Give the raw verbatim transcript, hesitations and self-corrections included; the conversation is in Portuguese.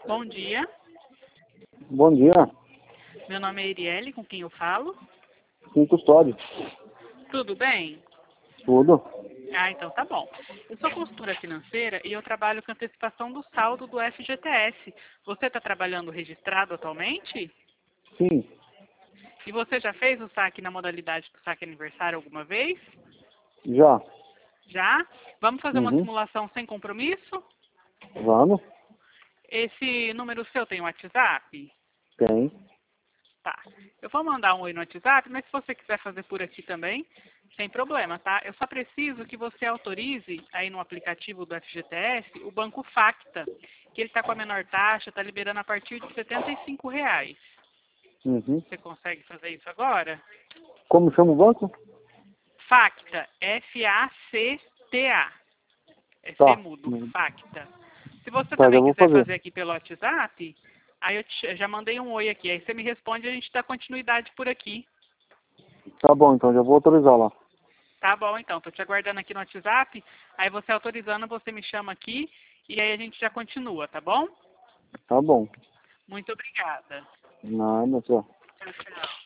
Bom dia, Bom dia, meu nome é Iriele, com quem eu falo. com custódio. Tudo bem? Tudo? Ah, então tá bom. Eu sou consultora financeira e eu trabalho com antecipação do saldo do F G T S. Você está trabalhando registrado atualmente? Sim, E você já fez o saque na modalidade do saque aniversário alguma vez? já. Já? Vamos fazer uma Uhum. simulação sem compromisso? Vamos? Esse número seu tem WhatsApp? Tem. Tá. Eu vou mandar um oi no WhatsApp, mas se você quiser fazer por aqui também, sem problema, tá? Eu só preciso que você autorize aí no aplicativo do F G T S o Banco Facta, que ele está com a menor taxa, está liberando a partir de setenta e cinco reais. Uhum. Você consegue fazer isso agora? Como chama o banco? Facta, F A C T A. É C Tá. mudo, Uhum. Facta. Se você Tá, já também vou quiser fazer. fazer aqui pelo WhatsApp, aí eu te- já mandei um oi aqui. Aí você me responde e a gente dá continuidade por aqui. Tá bom, então já vou autorizar lá. Tá bom, então. Tô te aguardando aqui no WhatsApp. Aí você autorizando, você me chama aqui e aí a gente já continua, tá bom? Tá bom. Muito obrigada. Nada, tchau. Tchau, tchau.